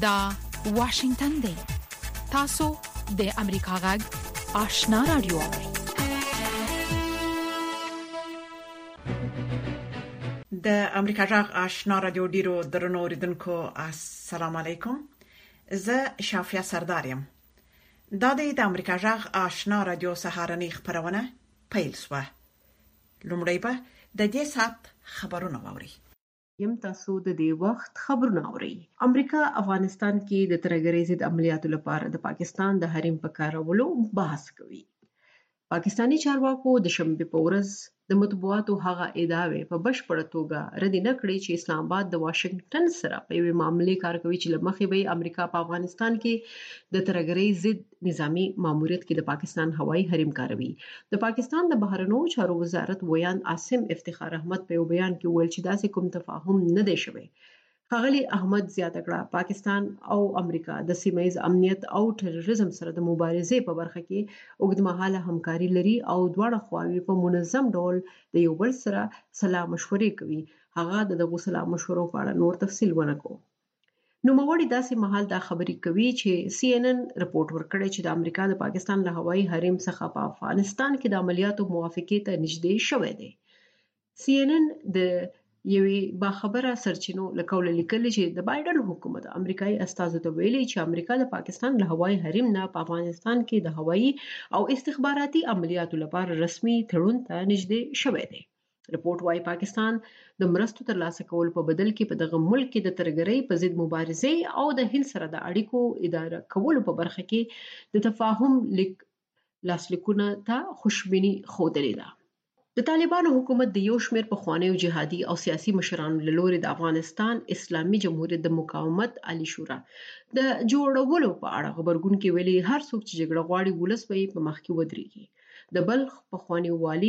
دا واشنگتن دی. تاسو د امریکا غږ آشنا رادیو. د امریکا غږ آشنا رادیو ډیرو درنو اوریدونکو السلام علیکم. زه شافیا سردارم. دا د امریکا غږ آشنا رادیو سهارنی خبرونه پیل شوه. لومړی به د دې سات خبرونه واوري. یم تاسو د دې وخت خبرونه اورئ. امریکا افغانستان کې د ترهګرۍ ضد عملیاتو لپاره د پاکستان د حریم په کارولو بحث کوي. پاکستانی چارواکو د شنبې په ورځ د مطبوعاتو هغه ادعاوې په بشپړه توګه رد نه کړې چې اسلام آباد د واشنگټن سره په یوې معاملې کار کوي چې لمخې به امریکا په افغانستان کې د ترهګرۍ ضد نظامی ماموریت کې د پاکستان هوایي حریم کاروي. د پاکستان د بهرنیو چارو وزارت ویان عاصم افتخار احمد په یو بیان کې ویل چې داسې کوم تفاهم نه دی شوی. ښاغلي احمد زیاته کړه پاکستان او امریکا د سیمه‌ییز امنیت او تروریزم سره د مبارزې په برخه کې اوږدمهاله همکاري لري او دواړه خواوې په منظم ډول د یو بل سره سلا مشورې کوي. هغه دغه سلا مشورو په اړه نور تفصیل ونکړو. نوموړي داسې مهال دا خبرې کوي چې CNN رپورت ورکړی چې د امریکا د پاکستان له هوایي حریم څخه په افغانستان کې د عملیاتو موافقې ته نږدې شوی دی. CNN د یوې باخبره سرچینو لکول لیکلي چې د بایدن حکومت امریکایي استازو ته ویلي چې امریکا د پاکستان له هوایي حریم نه په افغانستان کې د هوایي او استخباراتي عملیاتو لپاره رسمي تړون ته نږدې شوی دی. رپورت وايي پاکستان د مرستو ترلاسه کول په بدل کې په دغه ملک کې د ترهګرۍ په ضد مبارزې او د هند سره د اړیکو اداره کولو په برخه کې د تفاهم لیک لاسلیکونه ته خوشبیني ښودلې ده. د طالبانو حکومت د یو شمېر پخوانیو جهادي او سیاسي مشرانو له لوري د افغانستان اسلامي جمهوریت د مقاومت عالی شورا د جوړولو په اړه خبرګون کې ویلي هر څوک چې جګړه غواړي ولس به په مخ کې ودرېږي. د بلخ پخوانی والي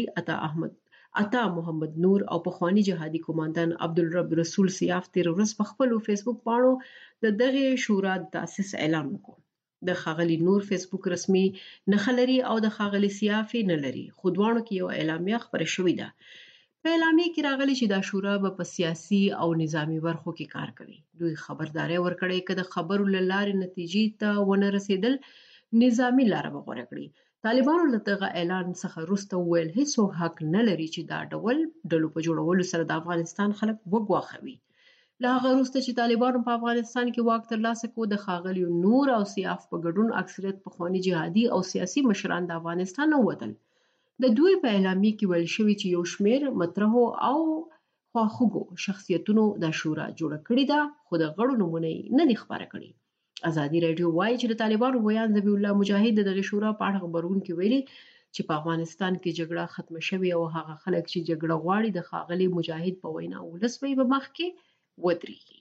عطا محمد نور او پخوانی جهادي کمانډان عبدالرب رسول سیاف تیر ورځ په خپل فیسبوک باندې د دغه شورا د تاسیس اعلان وکړ. د خاغلی نور فیسبوک رسمي نخلري او د خاغلی سیافي نه لري. خو دواړو کې یو اعلامیه خبره شوې ده. په اعلامیه کې راغلي چې دا شورا به په سیاسي او نظامی برخو کې کار کوي. دوی خبرداري ورکړې چې د خبرو لارې نتیجې ته ونه رسیدل نظامی لار به غوړه کړي. طالبانو له دغه اعلان څخه وروسته ویل هیڅ حق نه لري چې دا ډلو په جوړولو سره د افغانستان خلک وګواښوي. له هغه وروسته چې طالبانو په افغانستان کې واک ترلاسه کړ د خاغلیو نور او سیاف په ګډون اکثریت پخوانی جهادي او سیاسي مشران د افغانستان نه ووتل. د دوی په اعلامیه کې ویل شوی چې یو شمېر مطرحو او خواخوږو شخصیتونو د شورا جوړه کړې ده خو د غړو نمونه نه دي خبره کړې. ازادي رادیو وایي چې د طالبانو ویان ذبیح الله مجاهد دغه شورا په اړه خبرون کې ویلي چې په افغانستان کې جګړه ختم شوه او هغه خلک چې جګړه غواړي د خاغلی مجاهد په وینا ولس به مخ کې ودرېږي.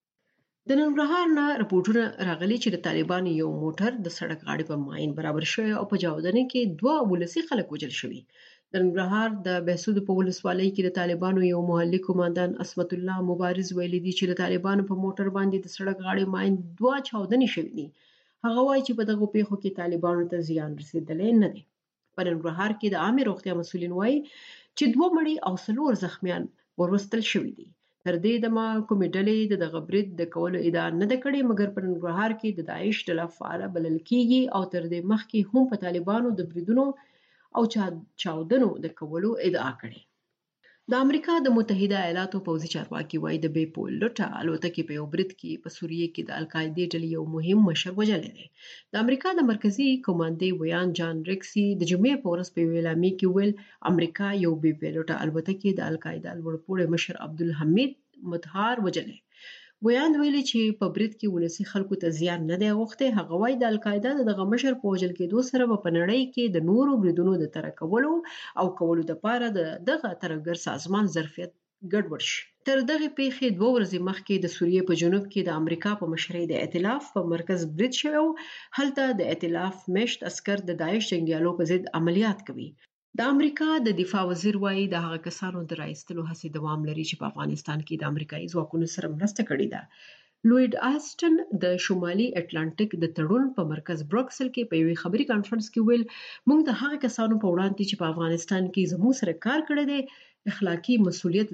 د ننګرهار نه رپورټونه راغلي چې د طالبانو یو موټر د سړک غاړې په ماین برابر شوی او په جاودنه کې 2 ولسی خلک وژل شوي. د ننګرهار د بهسود په ولسوالۍ کې د طالبانو یو محلي کمانډان اسمت الله مبارز ویلي دی چې د طالبانو په موټر باندې د سړک غاړې ماین 2 چاودنې شوي دي. هغه وایي چې په دغه پیښو کې طالبانو ته زیان رسیدلی نه دی. په ننګرهار کې د عامه روغتیا مسؤلین وایي چې 2 مړي او 4 زخمیان وروستل شوي دي. تر دې دمه کومې ډلې دغه برید د کولو ادعا نه ده کړې مګر په ننګرهار کې د داعش ډله فعاله بلل کیږي او تر دې مخکې هم په طالبانو د بریدونو او چاودنو د کولو ادعا کړې. د امریکا د متحده ایالاتو پوځي چارواکي وایي د بې پولټه الوتکې په یو برید کې په سوریه کې د القاعده ډلې یو مهم مشر وژل دی. د امریکا د مرکزی کمانډې ویان جان ریکسي د جمعې په ورځ په اعلامیه کې ویل امریکا یو بې پولټه الوتکې د القاعده لوړپوړي مشر عبدالحمید مطهر وژل. ویان ویلي چې په برید کې ولسی خلکو ته زیان نه دی غوښته. هغه وایي د القاعده دغه مشر په وژل کېدو سره په نړۍ کې د نورو بریدونو د تر کولو او کولو لپاره دغه ترهګر سازمان ظرفیت ګډوډ شي. تر دغه پیښې 2 ورځې مخکې د سوریه په جنوب کې د امریکا په مشرۍ د ائتلاف په مرکز برید شوی. هلته د ائتلاف مشت عسكر د داعش جنگیالو په ضد عملیات کوي. د امریکا د دفاع وزیر وایي د هغه کسانو د راایستلو هڅې دوام لري چې په افغانستان کې د امریکایي ځواکونو سره مرسته کړې ده. لوید آسټن د شمالي اټلانټیک د تړون په مرکز بروکسل کې په یوې خبري کانفرنس کې ویل موږ د هغه کسانو په وړاندې چې په افغانستان کې زموږ سره کار کړی دی اخلاقی مسؤلیت لرو.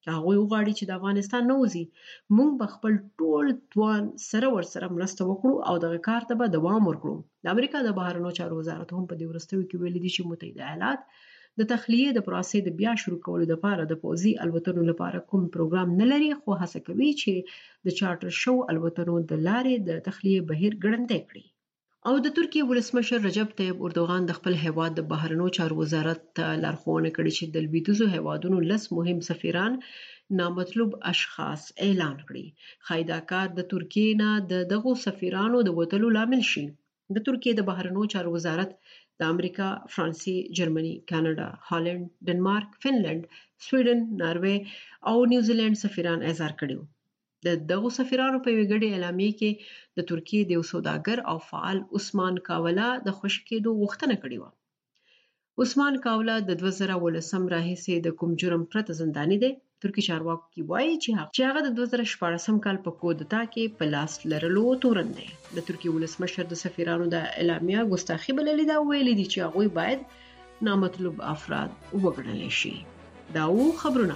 هغه وغواړي چې د افغانستان نوځي موږ به خپل ټول توان سره ورسره مرسته وکړو او دغه کار ته به دوام ورکړو. د امریکا د بهرنیو چارو وزارت هم په دې وروستیو کې ویلي دي چې متحده ایالات د تخلیه د پروسې د بیا شروع کولو لپاره د پوځي الوتنو لپاره کوم پروګرام نه لري، خو هڅه کوي چې د چارټر شو الوتنو د لارې د تخلیه بهیر ګړندی کړي. او د ترکیه ولسمشر رجب طیب اردوغان د خپل هیواد د بهرنیو چارو وزارت ته لارښوونه کړې چې د لویدیځو هیوادونو 10 مهم سفیران نامطلوب اشخاص اعلان کړي. خایدا کار د ترکیه نه دغه سفیرانو د وټلو لامل شي. د ترکیه د بهرنیو چارو وزارت د امریکا، فرانسې، جرمني، کاناډا، هالند، ډنمارک، فنلند، سویډن، ناروې او نیوزیلند سفیران اعزار کړي. دغه سفیرانو په ویګړې اعلامیه کې د ترکیه د سوداګر او فعال عثمان کاولا د خوشکېدو غوښتنه کړې و. عثمان کاولا د 2018 راهیسې د کوم جرم پرته زنداني دی. ترکی چارواکو کې وایي چې هغه د 2014 کال په کودتا کې په لاس لرلو تورن دی. د ترکی ولسمشر د سفیرانو د اعلامیه ګستاخی بللې ده، ویلي دي چې هغوی باید نامطلوب افراد وګڼل شي. دا و خبرونه.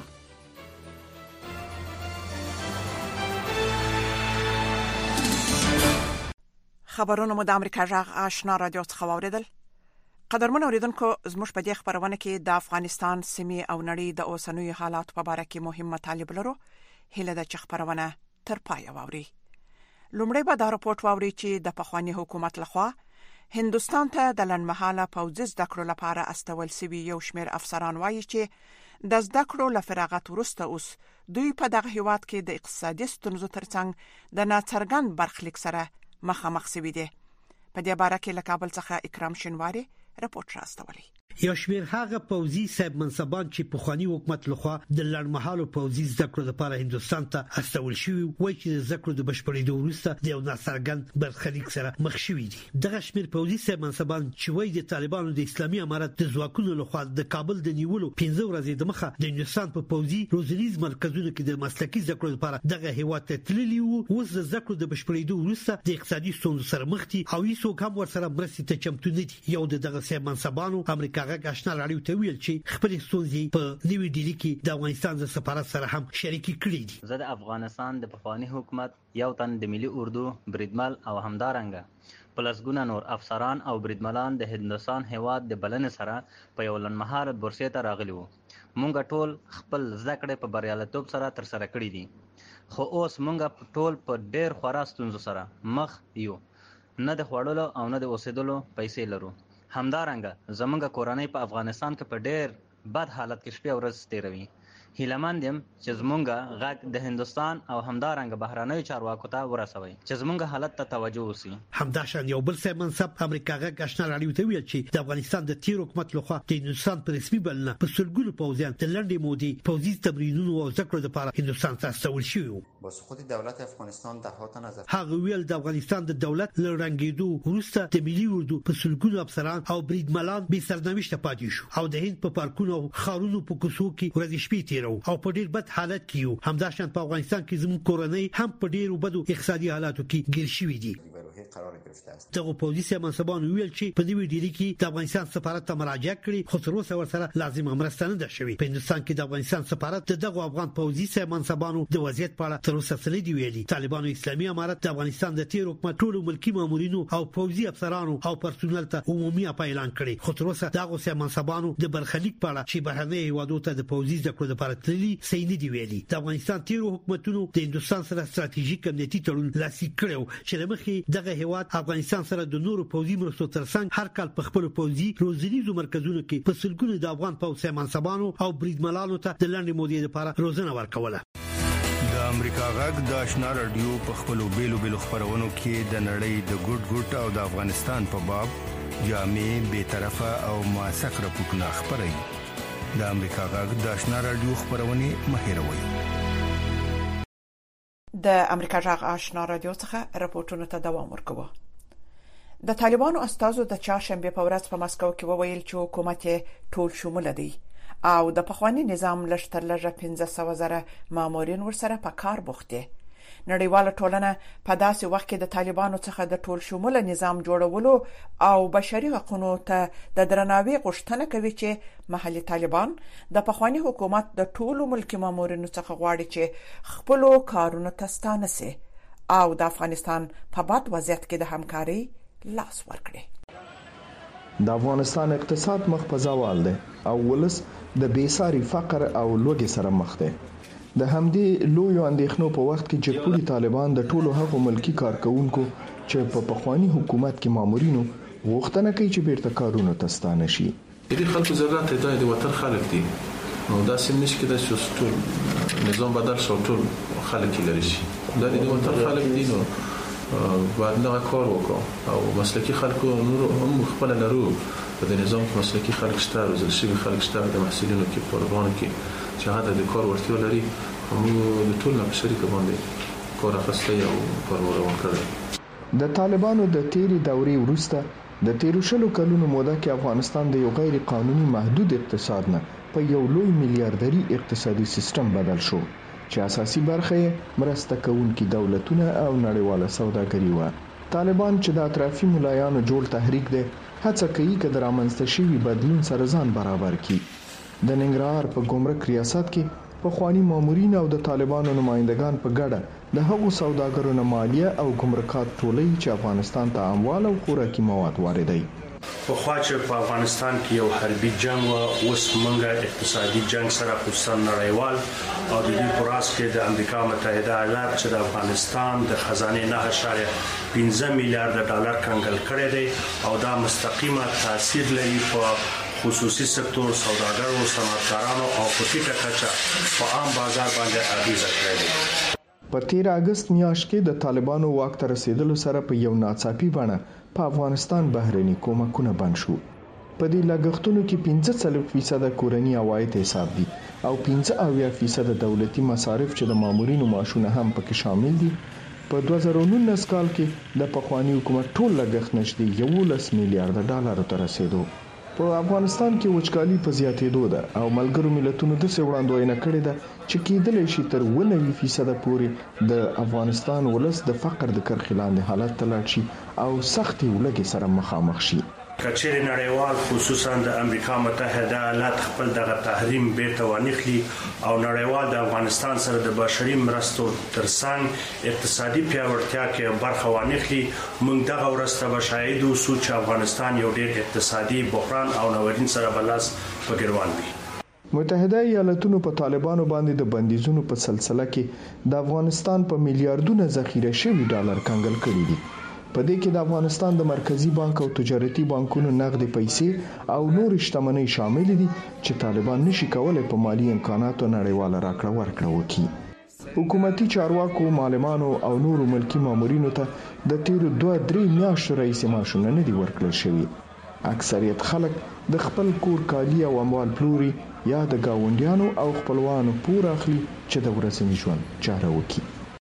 خبرونه مو د امریکا جغ آشنا رادیو څخه واوریدل. قدرمن اوریدونکو، زموږ په دې خبرونه کې د افغانستان سیمې او نړۍ د اوسنوي حالات په اړه کې مهم مطالب لرو. هله د خبرونه تر پای واوري. لومړی به دا راپورټ واوري چې د پخوانی حکومت لخوا هندستان ته د لنډمهاله پوځي زده کړو لپاره استول سوي یو شمېر افسران وایي چې د زده کړو له فراغت وروسته اوس دوی په دغه هیواد کې د اقتصادي ستونزو ترڅنګ د ناڅرګند برخلیک سره مخامخ شوي دي. په دې اړه کې له کابل څخه اکرام شینواری رپورټ راستولی. یو شمېر هغه پوځي صاحب منصبان چې په خواني حکومت لخوا د لړمحالو پوځي زده کړو لپاره هندستان ته استول شوی وای چې د زده کړو د بشپړېدو وروسته د یو ناڅرګند برخلیک سره مخ شوي دي. دغه شمېر پوځي صاحب منصبان چې وای د طالبانو د اسلامي امارت د ځواکونو لخوا د کابل د نیولو 15 ورځې د مخه د هندستان په پوځي روزنیز مرکزونو کې د مسلکي زده کړو لپاره دغه هیواد ته تللي وو. اوس د زده کړو د بشپړېدو وروسته د اقتصادي ستونزو سره مخ دي او هیڅوک هم ورسره مرستې ته چمتو نه دي. یو دغه صاحب منصبانو امریکا آشنا راډیو ته ویل چې خپل ستونزې په نیوی ډیلی کې د افغانستان د سفارت سره هم شریکي کړې دي. زه د افغانستان د پخوانی حکومت یو تن د ملي اردو بریدمل او همدارنګه پلسګونه نور افسران او بریدملان د هندستان هیواد د بلنې سره په یو لنډمهاله بورسې ته راغلي وو. مونږ ټول خپل زده کړې په بریالیتوب سره تر سره کړې دي، خو اوس مونږ ټول په ډېر خورا ستونزو سره مخ یو. نه د خوړلو او نه د اوسېدلو پیسې لرو. همدارنګه زمونږ کورنۍ په افغانستان کې په ډېر بد حالت کې شپه ورځ تیروي. هیلمند یم چې زمونږ غږ د هندستان او همدارنګه بهرانیو چارواکو ته ورسوي چې زمونږ حالت ته توجه وشي. همداشان یو بل څه منصب امریکا غږ آشنا راډیو ته ویل چې د افغانستان د تیر حکومت لخوا د هندستان په رسمي بلنه په سلګونو پوځیان د لنډې مودې پوځي تمرینونو او ذکر لپاره هندستان ته استول شوی وو. با سقوط دولت افغانستان در حال نظر هغه ویل د افغانستان د دولت لرنګېدو وروسته د ملي اردو په سلګونو افسران او بریدملان به سرنوشت پاتې شو او د هند په پارکونو او خارونو په کوڅو کې ورځې شپې تیرو او په ډېر بد حالت کې یو. همداشان په افغانستان کې زموږ کورنۍ هم په ډېرو بدو اقتصادي حالاتو کې ګیر شوې دي. قرار گرفته است. دغه پولیسي منصبان ویل چې په نیوی ډیلی کې د افغانستان سفارت ته مراجعه کړې، خو تر اوسه ورسره لازم مرسته نه ده شوې. په هندستان کې د افغانستان سفارت دغه افغان پولیسي منصبانو د وضعیت په اړه تر اوسه څه نه دی ویلي. طالبانو اسلامي امارت د افغانستان د تیر حکومت ټول ملکی مامورینو او پولیسي افسرانو او پرسونل ته عمومي اعلان کړي، خو تر اوسه دغه سیاسي منصبانو د برخلیک په اړه چې بهرنۍ هیوادو ته د پولیسي ذکر لپاره تللي صحیح نه دی ویلي. د افغانستان تیر حکومتونو د هندستان سره ستراتیژیک امنیتي تړون لاسلیک کړو چې لمخې دغه هیواد افغانستان سره د نورو پوځي مرستو ترڅنګ هر کال په خپل پوځي روزنیزو مرکزونو کې په سلګونو د افغان پوځي منصبانو او بریدملانو ته د لنډې مودې لپاره روزنه ورکوله. د امریکا غږ د آشنا رادیو په خپلو بیلو خبرونو کې د نړۍ د ګډ او د افغانستان په باب جامع، بی‌طرفه او موثق راپورټونه خپروي. د امریکا غږ د آشنا رادیو خبرونه مهیروي. د امریکا جغ آشنا رادیو څخه راپورټونه ته دوام ورکوه. د طالبانو استازو د چهارشنبه په ورځ په مسکو کې وویل چې حکومت ټول شمول دی او د پخوانی نظام لشترلږه 15,000 مامورین ورسره په کار بوخت دي. نړیواله ټولنه په داسې وخت کې د طالبانو څخه د ټول شموله نظام جوړولو او بشري حقوقو ته د درناوي غوښتنه کوي چې محلي طالبان د پخوانی حکومت د ټولو ملکي مامورینو څخه غواړي چې خپل کارونه تستانه سي او د افغانستان په بد وضعیت کې د همکاري لاس ورکړي. د افغانستان اقتصاد مخ په زوال دی او ولس د بیساري فقر او لوږې سره مخ دی. د همدې لویو اندېښنو په وخت کې چې پوری طالبان د ټولو هغو ملکی کارکونکو چې په پخوانی حکومت کې مامورینو غوښتنه کوي چې بیرته کارونه تستانه شي. دې خلکو ضرورت دی د وطن خلک دي نو دا سم نشي کېدای چې ټول نظام بدل شو ټول خلک لري شي دا د وطن خلک دي نو باید دا کار وکړو او مسلکی خلکو نور هم خپل لرو په دې نظام کې مسلکی خلک شته روزل شوی خلک شته د محصلینو کې پروګرام کې چې هغه د کار ورتیا لري هم د ټول نه شریک باندې کار اخیسته او پروګرام کړی. د طالبانو د تیری دورې وروسته د 13 کلونو موده کې افغانستان د یو غیر قانوني محدود اقتصاد نه په یو لوی میلیارډري اقتصادي سیستم بدل شو چې اساسي برخه مرسته کوونکي دولتونه او نړیواله سوداګري و. طالبان چې د اطرافي ملایانو جوړ تحریک دی هڅه کوي چې د رامنځته شوي بدلون سره ځان برابر کړي. د ننګرهار په ګمرک ریاست کې په خواني مامورین او د طالبانو نمائندگان په ګډه د هغو سوداګرو نه مالیه او ګمرکات ټولې چې افغانستان ته اموال او خوراکي مواد واردوي. په خواچه په افغانستان کې یو حربي جنگ او اوس منګه اقتصادي جنگ سره خصوصا نړیوال او د دې پراس کې د امریکا متحده ایالات چې د افغانستان د خزانه 9.15 میلیارډ ډالر کنګل کړی دی او دا مستقیمه تاثیر لري په خصوصي سکتور سوداګرو صنعتکارانو او په ټیټه کچه په عام بازار باندې اغیزه کړې. په 13 اگست میاشت کې د طالبانو واک ته رسیدلو سره په یو ناڅاپي بڼه په افغانستان بهرني کومکونه بند شو. په دې لګښتونو کې 15% کورنی عواید حساب دي او 15% دولتي مصارف چې د مامورینو معاشونه هم پکې شامل دي. په 2019 کال کې د پخوانی حکومت ټول لګښت نشي 11 میلیارډ ډالر ته رسیدو. په افغانستان کې وچکالي په زیاتېدو ده او ملګرو ملتونو د وړاندوینه کړې ده چې کېدلی شي تر 90% پورې د افغانستان ولس د فقر د کرښې لاندې حالت ته لاړ شي او سختې ولګې سره مخامخ شي. کچېرې نړیوال خصوصا د امریکا متحده ایالات خپل دغه تحریم بیرته ونیخلي او نړیوال د افغانستان سره د بشري مرستو ترڅنګ اقتصادي پیاوړتیا کې برخه ونیخلي موږ دغه ورسته بشایدو چې افغانستان یو ډېر اقتصادي بحران او ناورین سره بلاس پګروان وي. متحده ایالاتونو په طالبانو باندې د بندیزونو په سلسله کې د افغانستان په میلیارډونو ذخیره شوی ډالر کنګل کړي دي. په دې کې د افغانستان د مرکزی بانک او تجارتي بانکونو نقدي پیسې او نور شتمنۍ شامل دي چې طالبان نشي کولای په مالی امکاناتو نړیواله راکړه ورکړه وکړي. حکومتي چارواکو معلمانو او نورو ملکی مامورینو ته د تیرو 2-3 میاشتو راهیسې معاشونه نه دي ورکړل شوي. اکثریت خلک د خپل کور کالی او اموال پلوري یا د گاونډیانو او خپلوانو پور اخلي چې د ورځني ژوند چاره وکړي.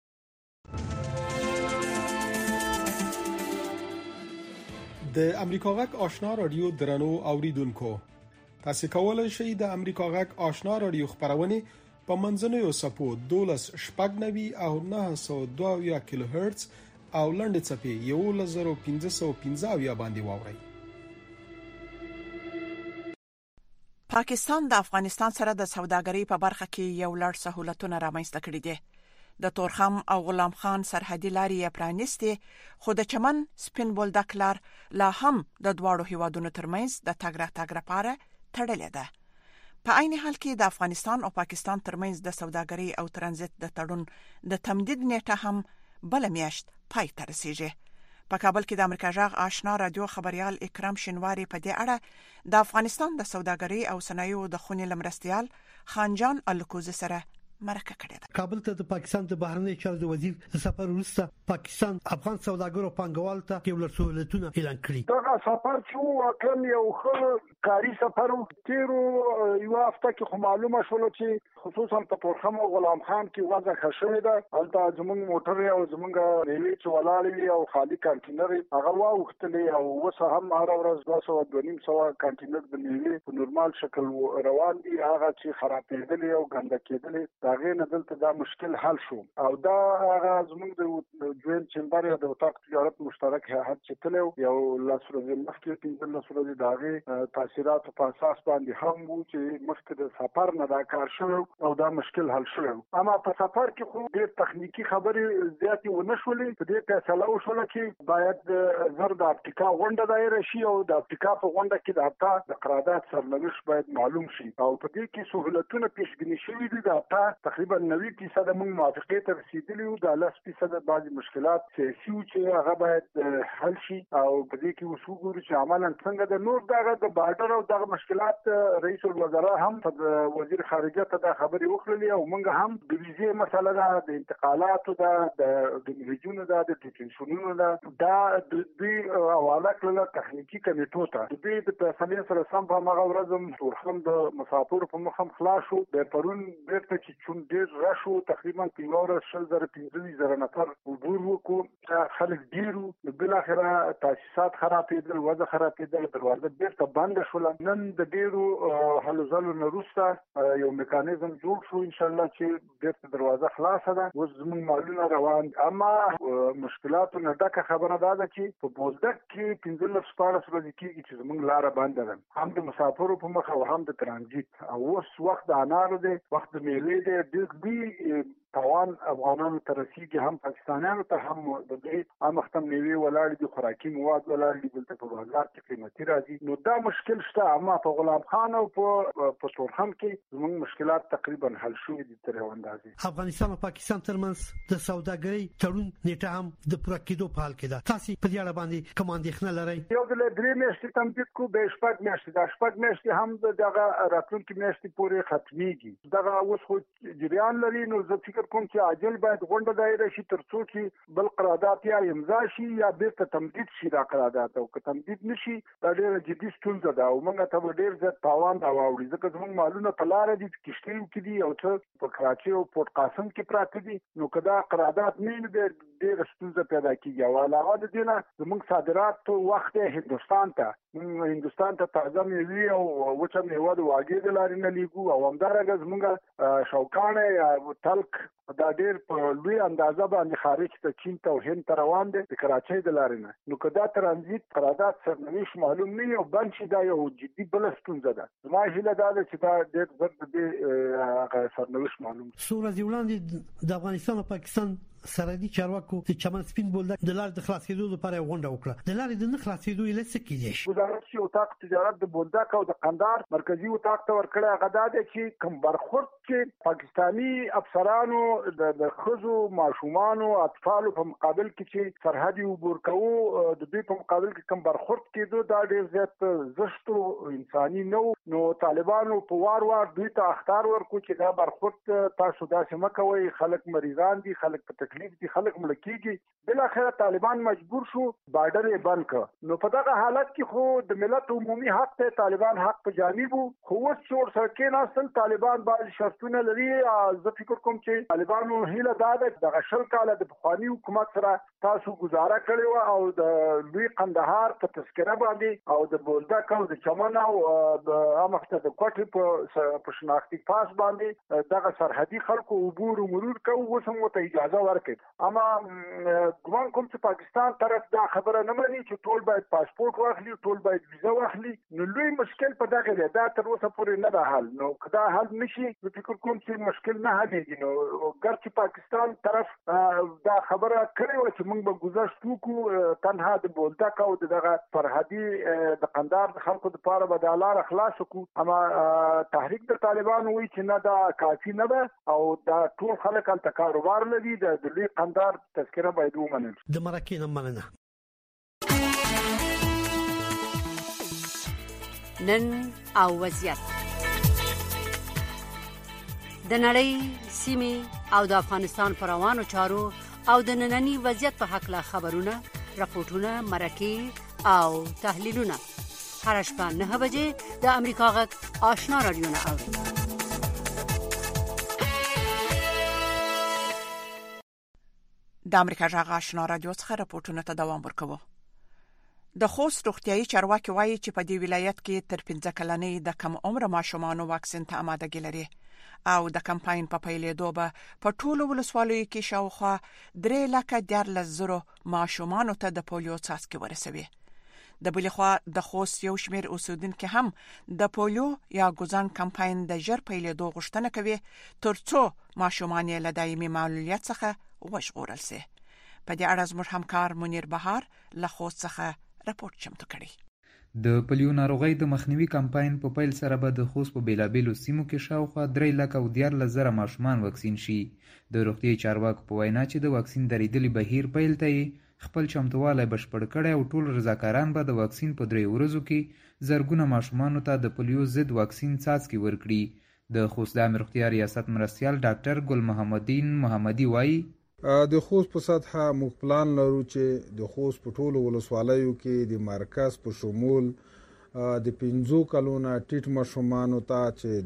د امریکا غږ آشنا رادیو درنو اوریدونکو تاسو کولای شئ د امریکا غږ آشنا رادیو خبرونه په منځنوي سپو 12.9 او 902 کیلو هرتز او لنډ چپی 1515 باندې واورئ. پاکستان د افغانستان سره د سوداګرۍ په برخه کې یو لړ سہولتونه رامنځته کړي دي. د تورخم او غلام خان سرحدي لارې پرانیستي خو د چمن سپین بولدک لار لا هم د دواړو هیوادونو ترمنځ د تګ راتګ لپاره تړلې ده. په عین حال کې د افغانستان او پاکستان ترمنځ د سوداګرۍ او ترانزیت د تړون د تمدید نیټه هم بل میاشت پای ته رسیږي. په کابل کې د امریکا غږ آشنا رادیو خبريال اکرام شینواری په دې اړه د افغانستان د سوداګرۍ او صنایعو د خونې لمرستيال خانجان الکوزي سره مرکه کړې ده. کابل ته د پاکستان د بهرنی چارو د وزیر سفر وروسته پاکستان افغان سوداګرو پنګوال ته یو لړ سہولتونه اعلان کړي. دا سفر چې واقعا یو ښه کاري سفر و. تیرو یو هفته کې خو معلومه شول چې خصوصا په تورخم او غلام خان کې وضع ښه شوې ده. هلته زموږ موټر او زموږ ریلې چې ولاړې او خالي کانټینر هغه واوښتلې او اوس هم هر ورځ 200-250 کانټینر د میوې په نورمال استعمال شکل روان دي هغه چې خرابېدل او ګنده کېدل دا غي نه دلته دا مشکل حل شو او دا هغه زموږ د جوین چمبر د وطاق تجارت مشترک هيئت چې تلو یو لاسره مخکې 15 ورځې داغه تاثیرات په اساس باندې هم وو چې مخکې د سفر نه دا کار شو او دا مشکل حل شو اما په سفر کې خو ډېر تخنیکی خبرې زیاتې ونشولې په دې فیصله وشوله چې باید زر د اپټیکا غونډه دایره شي او د اپټیکا په غونډه کې د هفته د قرارداد سرنوشت باید معلوم شي او په دې کې سہولتونه پیشبینی شوي دي د هفته تقریبا 90% موږ موافقه ته رسیدلی او د 10% بعضی مشکلات سیاسي چې هغه باید حل شي او په دې کې وسوګورو چې عملاً څنګه د نور دغه د بارډر او دغه مشکلات رئیس الوزرا هم وزیر خارجه ته د خبري وکړلې او موږ هم د ویزې مسله ده د انتقالاتو د ریجونو د ډیټنشنونو دا د دې حواله کړل تخنیکی کمیټو ته د دې د فیصلې سره سم په هغه ورځ تورخم د مسافر په مخم خلاص شو د پرون بیرته چې چون ډیر راشو تقریبا 15,000 نفر عبور وکړو خلک ډیرو بل اخره تاسیسات خرابېدل وضع خرابېدل دروازه بیرته بند شول نن د ډیرو هلو ځلو نه وروسته یو میکانیزم جوړ شو ان شاء الله چې بیرته دروازه خلاصه ده اوس زموږ مالونه روان اما مشکلاتو نه ډکه خبره ده چې په بولدک کې 15 ورځې کېږي چې زموږ لاره بنده ده هم د مسافرو په مخ او هم د ترانزیت او اوس وخت د انارو دی وخت د میلې دی د دې توان افغانانو ته رسیږي هم پاکستانیانو ته هم د دې امختم نیوي ولاړ دي خوراکي مواد ولاړ دي دلته په بازار کې قیمتي راځي نو دا مشکل شته اما په غلام خان او په تورخم کې زموږ مشکلات تقریبا حل شوي دي تر یو اندازې افغانستان او پاکستان ترمنځ د سوداګرۍ تړون نیټه هم د پوره کېدو په حال کې ده تاسو په دې اړه باندې کوم اندېښنه لرئ یو د درې میاشتې تمدید کو به شپږ میاشتې د شپږ میاشتې هم دغه راتلونکي میاشتې پورې ختميږي دغه اوس خو جریان لري نو زه فکر کوم چې عاجل باید غونډه دایره شي ترڅو چې بل قرارداد یا امضا شي یا بیرته تمدید شي دا قرارداد او که تمدید نشي دا ډېر جدي ستونزه ده او موږ ته ډېر زیات تاوان راوړي ځکه زموږ مالونه په لار دي کشتیو کې دي او څه په کراچي او پورت قاسم کې پراته دي نو کدا قرارداد نه ډېر ستونزه پیدا کیږي او علاوه د دې نه زموږ صادرات وخت هندستان ته تازه میوه او وچه میوه د واګې د لارې نه لیږو او همدارنګه زموږ شوکانه یا تلک دا ډېر په لوی اندازه باندې خارج ته چین ته او هند ته روان دي د کراچۍ د لارې نه نو کدا ترانزیت قرارداد سرنوشت معلوم نه یو بل شي دا یو جدي بل ستونزه ده زما هیله ده چې دا ډېر زر د سرنوشت معلوم سورہ وړاندې د افغانستان او پاکستان سرحدي چارواکو چې چمن سپین بولدک د لارې د خلاصېدو لپاره غونډه وکړه د لارې د نه خلاصېدو یې څه کېږي وزارت چې وطاق تجارت د بولدک او د قندهار مرکزی وطاق ته ورکړه غدا ده چې کوم برخورد چې پاکستانی افسرانو د خزو ماشومان او اطفال په مقابل کې چې سرحدي عبور کوو د دې په مقابل کې کوم برخورد کېدو دا ډېر زیات زشت او انساني نو طالبانو په وار دوی ته اختار ورکو چې دا برخورد تاسو داسې مکوئ خلک مریضان دي خلک په تکلیف دي خلک ملکیږي بل اخر طالبان مجبور شو بارډر یې بند کړ نو په دغه حالت کې خو د ملت عمومي حق ته طالبان حق په جانب خو اوس څور سره کې ناسل طالبان باید شرطونه لري زه فکر کوم چې طالبانو هیله دا ده د شل کال د بخوانی حکومت سره تاسو گزاره کړی او د لوی قندهار په تذکره باندې او د بولدک او د چمن او د امخته د کوټې په شناختی پاس باندې دغه سرحدي خلکو عبور او مرور کوي وسم ته اجازه ورکړي اما ګومان کوم چې پاکستان طرف دا خبره نه مانی چې ټول باید پاسپورت واخلي ټول باید ویزه واخلي نو لوی مشکل په دغه دی دا تر اوسه پورې نه ده حل نو کدا حل نشي نو فکر کوم چې مشکل نه حلېږي نو ګرچې پاکستان طرف دا خبره کړې و چې موږ به گذشت وکړو تنها د بولدک او دغه سرحدي د قندهار د خلکو لپاره به د لار خلاص وکړو اما تحریک د طالبانو وایي چې نه دا کافي نه ده او دا ټول خلک هلته کاروبار لري د لوی قندهار تذکره باید ومنل د مرکې نه مننه نن او وضعیت د نړۍ سیمې او د افغانستان پر روانو چارو او د ننني وضعیت په حق لا خبرونه راپورټونه مرکې او تحلیلونه هر شپه 9 بجې د امریکا غږ آشنا رادیو نه اوري د امریکا غږ آشنا رادیو څخه راپورټونه ته دوام ورکوي د خوست روغتيایي چارواکي وایي چې په دې ولایت کې تر 15 کلنۍ د کم عمر ماشومانو واکسین ته آمادګي لري او د کمپاین په پیلېدو به په ټولو ولسوالیو کې شاوخوا 3,14,000 ماشومانو ته د پولیو څاڅکي ورسوي. د بلې خوا د خوست یو شمېر اوسیدونکو هم د پولیو یا ګوزان کمپاین د ژر پیلېدو غوښتنه کوي ترڅو ماشومان یې له دایمي معلولیت څخه وژغورل شي. په دې اړه زموږ همکار منیر بهار له خوست څخه راپورټ چمتو کړی. د پولیو ناروغۍ د مخنیوي کمپاین په پیل سره به د خوست په بیلابیلو سیمو کې شاوخوا 3,14,000 ماشومان واکسین شي. د روغتیایي چارواکو په وینا چې د واکسین درېدلي بهیر پیل ته خپل چمتووالی بشپړ کړی او ټول رضاکاران به د واکسین په 3 ورځو کې زرګونه ماشومانو ته د پولیو ضد واکسین څاڅکي ورکړي. د خوست د عامه روغتیا ریاست مرستیال ډاکټر ګل محمدین محمدي وایي د خوست په سطحه موږ پلان لرو چې د خوست په ټولو ولسوالیو کې د مرکز په شمول د 15 کلونو ټیټ ماشومانو ته چې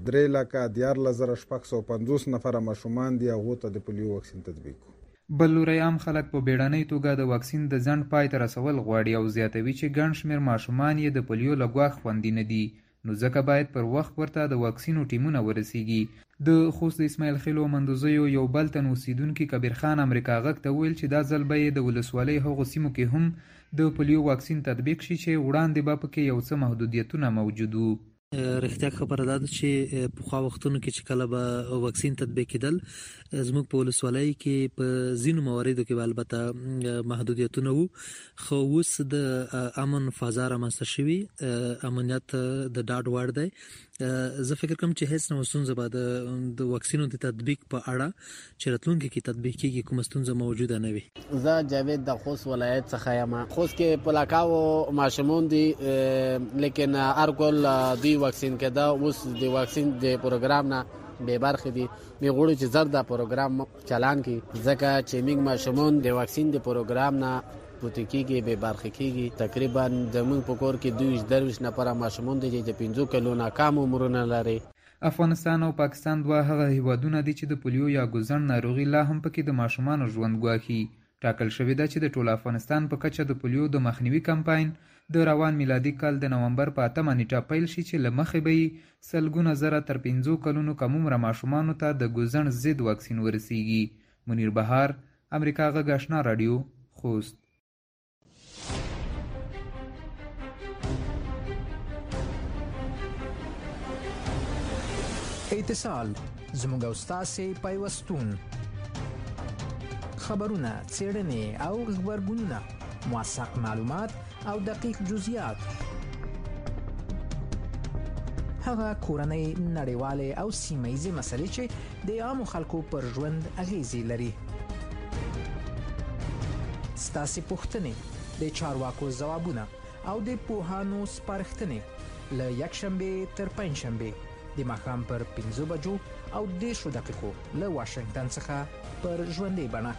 3,14,650 نفر ماشومان دي هغه ته د پولیو واکسین تطبیق کوو. بل لوري عام خلک په بیړنۍ توګه د واکسین د ځنډ پای ته رسول غواړي او زیاتوي چې ګڼ شمېر ماشومان یې د پولیو له ګواښ خوندي نه دي، نو ځکه باید پر وخت ورته د واکسینو ټیمونه ورسیږي. د خوست د اسماعیل خیلو مندوزیو یو بل تن اوسیدونکي کبیر خان امریکا غږ ته ویل چې دا ځل به یې د ولسوالۍ هغو سیمو کې هم د پولیو واکسین تطبیق شي چې وړاندې به پکې یو څه محدودیتونه موجود وو. رښتیا خبره ده چې په خوا وختونو کې چې کله به واکسین تطبیق کېدل زموږ په ولسوالۍ کې په ځینو مواردو کې البته محدودیتونه وو، خو اوس د امن فضا رامنځته شوې، امنیت د ډاډ وړ دی. زه فکر کوم چې هیڅ نو ستونزه به د واکسینو د تطبیق په اړه چې راتلونکي کې تطبیق کېږي کومه ستونزه موجوده نه وي. زه جاوید د خوست ولایت څخه یم. خوست کې پلاکاو ماشومان دي لیکن ارګول دی واکسین کده اوس د واکسین د پروګرام نه به برخه دي. می غوړو چې زر دا پروګرام چالان کی ځکه چې موږ ماشومان د واکسین د پروګرام نه پوتکیږي به برخه کیږي. تقریبا زمون په کور کې 2 نفر ماشومان دي چې 15 کلونو کم عمرونه لري. افغانستان او پاکستان دوه هغه هیوادونه دي چې د پولیو یا ګوزن ناروغي لا هم پکې د ماشومانو ژوند ګواښي. ټاکل شوې ده چې د ټول افغانستان په کچه د پولیو د مخنیوي کمپاین د روان میلادي کال د نومبر په 8 نیټه پیل شي چې له مخې به سلګونه زره تر 15 کلونو کم عمره ماشومانو ته د ګوزن ضد واکسین ورسیږي. منیر بهار، امریکا غږ آشنا رادیو، خوست. اتصال زموږ او ستاسو پیوستون، خبرونه، څېړنې او خبرګونونه، موثق معلومات او دقیق جزئیات، هغه کورنۍ، نړیوالې او سیمه‌ییزې مسلې چې د عامو خلکو پر ژوند اغیزې لري. ستاسو پوښتنې، د چارواکو ځوابونه او د پوهانو سپارښتنې له یکشنبه تر پنځشنبه د ماښام پر 5 بجو او 10 دقیقو له واشنگټن څخه پر ژوندۍ بڼه.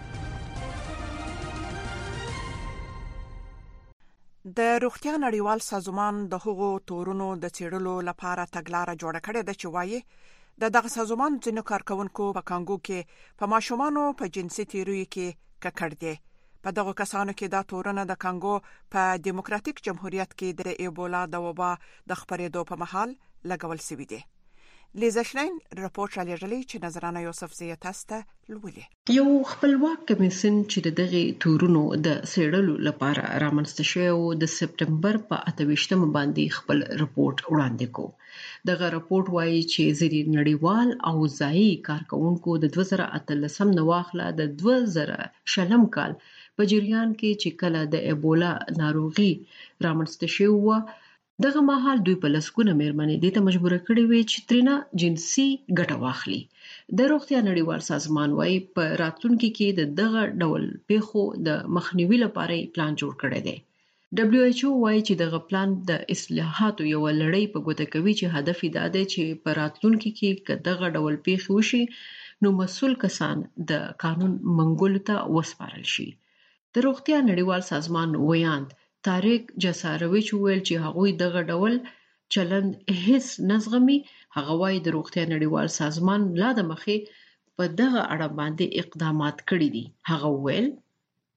د روغتیا نړیوال سازمان د هغو تورونو د څېړلو لپاره تګلاره جوړه کړې ده چې وایي د دغه سازمان ځینو کارکونکو په کانګو کې په ماشومانو په جنسي تیروي کې ککړ دي. په دغه کسانو کې دا تورونه د کانګو په دیموکراتیک جمهوریت کې د ایبولا د وبا د خپرېدو په مهال لګول شوی دی. لیزا شلاین راپورټ را لېږلی چې نظرانه یوسف زیه تاسو ته لولي. یو خپلواک کمیسیون چې د دغه تورونو د څېړلو لپاره رامنځته شوی او د سپټمبر په 28 باندې خپل رپورت وړاندې کو. دغه رپورت وایي چې ځینې نړیوال او ځایي کارکونکو د 2013 نه واخله د 2000 کال په جریان کې چې کله د ایبولا ناروغي رامنځته شوی و، دغه مهال دوی په لسګونه مېرمنې دې ته مجبور کړې وې چې ترېنه جنسي ګټه واخلي. د روغتیا نړیوال سازمان وايي په راتلونکي کې د دغه ډول پیښو د مخنیوي لپاره پلان جوړ کړی دی. WHO وايي چې دغه پلان د اصلاحاتو یو لړۍ په ګوته کوي چې هدف یې دا دی چې په راتلونکي کې که دغه ډول پیښې وشي نو مسؤل کسان د قانون منګولو ته وسپارل شي. د روغتیا نړیوال سازمان ویاند طارق جسارویچ ویل چې هغوی دغه ډول چلند هیڅ نزغمي. هغه وايي د روغتیا نړیوال سازمان لا د مخې په دغه اړه باندې اقدامات کړي دي. هغه ویل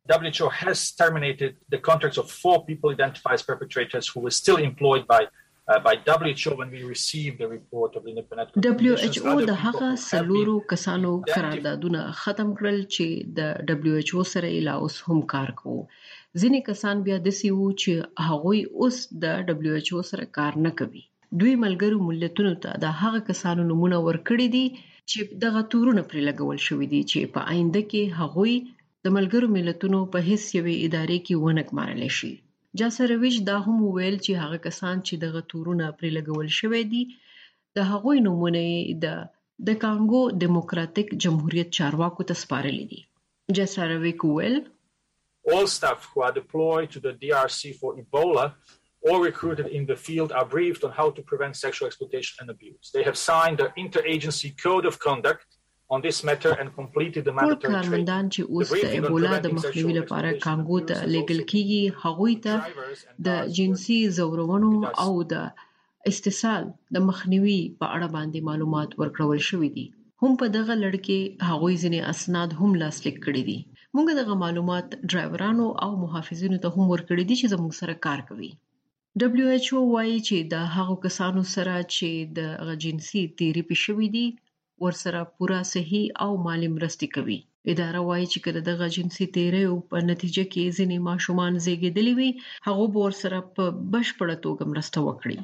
WHO has terminated the contracts of 4 people identified as perpetrators who were still employed by WHO when we received the report of the independent WHO د هغه سلورو کسانو قراردادونه ختم کړل چې د WHO سره لا اوس هم کار کوي. ځینې کسان بیا داسې وو چې هغوی اوس د WHO سره کار نه کوي. دوی ملګرو ملتونو ته د هغه کسانو نمونه ورکړي دي چې دغه تورونه پرې لګول شوې دي چې په آینده کې هغوی د ملګرو ملتونو په هیڅ یوې ادارې کې ونه ګمارل شي. جاسرویچ دا هم ویل چې هغه کسان چې دغه تورونه پرې لګول شوې دي د هغوی نمونه د کانګو دیموکراتیک جمهوریت چارواکو ته سپارلي دي. جاسرویچ ویل All staff who are deployed to the DRC for Ebola or recruited in the field are briefed on how to prevent sexual exploitation and abuse. They have signed the Interagency Code of Conduct on this matter and completed the mandatory training. کارمندان چې اوس د ایبولا د مخنیوي لپاره کانګو ته لیږل کیږي هغوی ته د جنسي زورونو او د استحصال د مخنیوي په اړه باندې معلومات ورکړل شوې دي. هم په دغه لړ کې هغوی ځینې اسناد هم لاسلیک کړي دي. موږ دغه معلومات ډرایورانو او محافظینو ته هم ورکړي دي چې زموږ سره کار کوي. WHO وايي چې د هغو کسانو سره چې د جنسي تیری پېښوي دي ورسره پورا صحي او مالی مرستې کوي. اداره وايي چې کله دغه جنسي تیری په نتیجه کې ځینې ماشومان زیږیدلي وي هغه به ورسره په بشپړه توګه مرسته وکړي.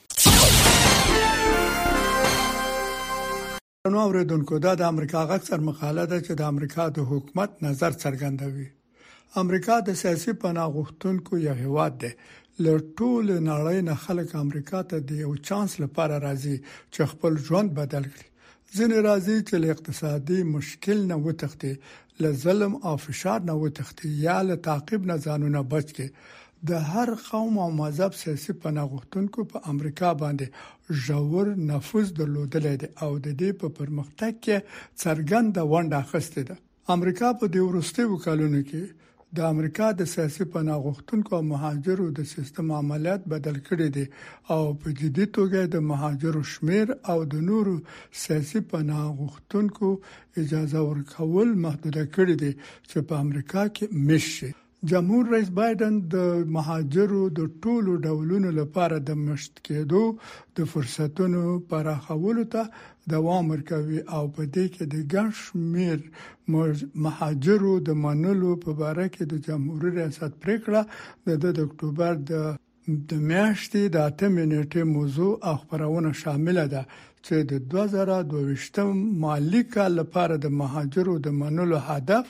نو اوریدونکو دا د امریکا غږ سر مقاله ده چې د امریکا د حکومت نظر څرګندوي. امریکا د سیاسي پناه غوښتونکو یو هیواد دی. له ټول نړۍ نه خلک امریکا ته د یو چانس لپاره راځي چې خپل ژوند بدل کړي. ځینې راځي چې له اقتصادي مشکل نه وتښتي، له ظلم او فشار نه وتښتي یا له تعقیب نه ځانونه بچ کړي. د هر قوم او مذهب سیاسي پناه غوښتونکو په امریکا باندې ژور نفوذ درلودلی دی او د دې په پرمختګ کې څرګنده ونډه اخیستې ده. امریکا په دې وروستیو کلونو کې د امریکا د سیاسي پناه غوښتونکو او مهاجرو د سیستم عملیات بدل کړي دي او په جدي توګه د مهاجرو شمیر او د نورو سیاسي پناه غوښتونکو اجازه ورکول محدود کړي دي چې په امریکا کې مشي. جمهور رئیس بایدن د مهاجرو د ټولو ډولونو لپاره د مشت کېدو د فرصتونو پراخولو ته دوام ورکوي او په دې کې د ګڼ شمېر مهاجرو د منلو په اړه کې د جمهوریت ریاست پریکړه د اکتوبر د میاشتې د 8 نیټې موضوع او خبرونه شامل ده چې د 2022 مالی کال لپاره د مهاجرو د منلو هدف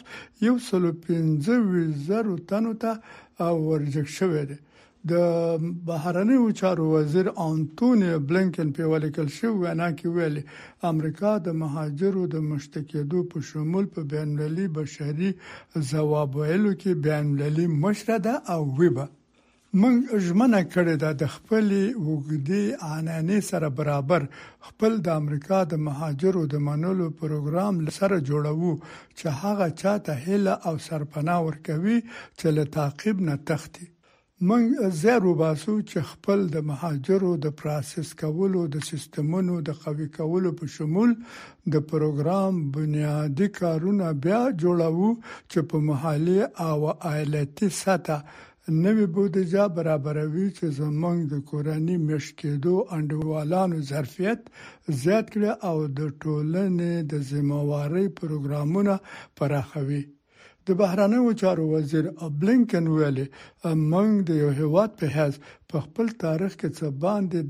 115,000 تنو ته ورجګ شوی دی. د بهرنیو چارو وزیر انټونی بلینکن په ولیکل شو وینا کې ویلي امریکا د مهاجرو د مشتکیدو په شمول په بین‌المللي بشري ځواب ویلو کې بین‌المللي مشره ده او ویبه موږ ژمنه کړې ده د خپل وګړي عنعنې سره برابر خپل د امریکا د مهاجرو د منلو پروګرام سره جوړو چې هغه چاته هله او سرپناه ورکوي چې له تعقیب نه تختی. موږ زیرو باسو چې خپل د مهاجرو د پروسس کولو د سیستمونو د قوي کولو په شمول د پروګرام بنیادی کارونه بیا جوړو چې په محلي او ایالتي سطح نوې بودیجه برابروي چې زمونږ د کورنۍ مشکېدو انډیوالانو ظرفیت زیات کړي او د ټولنې د ذمہواري پروګرامونه پراخوي. د بهرنیو چارو وزیر بلینکن ویلي موږ د یو هیواد په حیث په خپل تاریخ کې څه باندې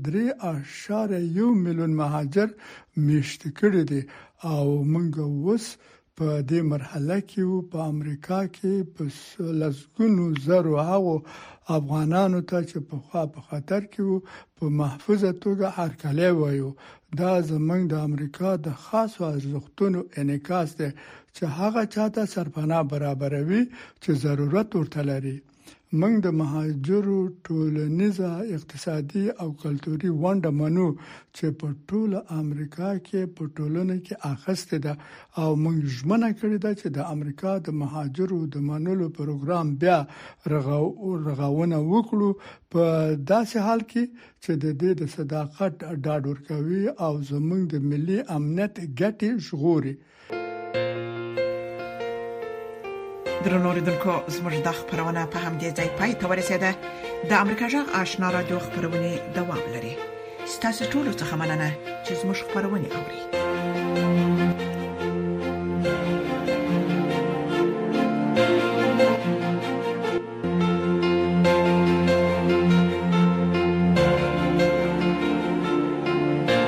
3.1 میلیون مهاجر میشت کړي دي او موږ اوس په دې مرحله کې په امریکا کې په لسګونو زرو هغو افغانانو ته چې په خطر کې په محفوظه توګه هرکلی وایو. دا زمونږ د امریکا د خاصو ارزښتونو انعکاس دی چې هغه چاته سرپناه برابروي چې ضرورت ورته لري. موږ د مهاجرو ټولنیزه اقتصادي او کلتوري ونډه منو چې په ټوله امریکا کې په ټولنه کې اخیسته ده او موږ ژمنه کړې ده چې د امریکا د مهاجرو د منلو پروګرام بیا رغونه وکړو په داسې حال کې چې د دې د صداقت ډاډ ورکوي او زموږ د ملي امنیت ګټې ژغوري. درنو اوریدونکو زموږ د خبرونه په همدې ځای پای ته ورسیده. د امریکا جغ آشنا رادیو خبرونه دوام لري. ستاسو ټول څه مننه چې زموږ خبرونه اوري.